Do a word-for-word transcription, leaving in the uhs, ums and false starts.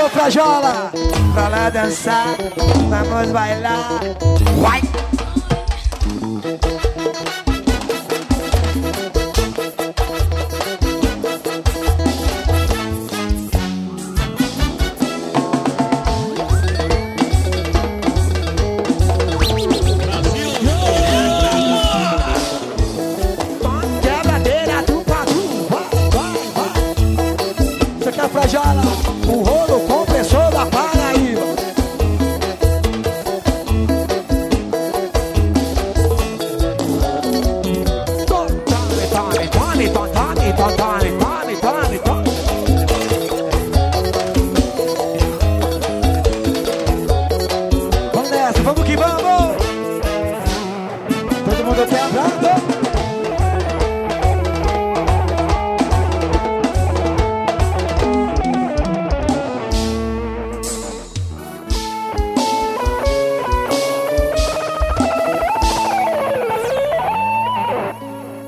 Alô, Frajola, pra lá dançar, vamos bailar. Vai! Quebradeira do Padu, vai, vai, vai. Você quer Frajola? O rolo compressor da Paraíba. Tome, tome, tome, tome, tome, tome.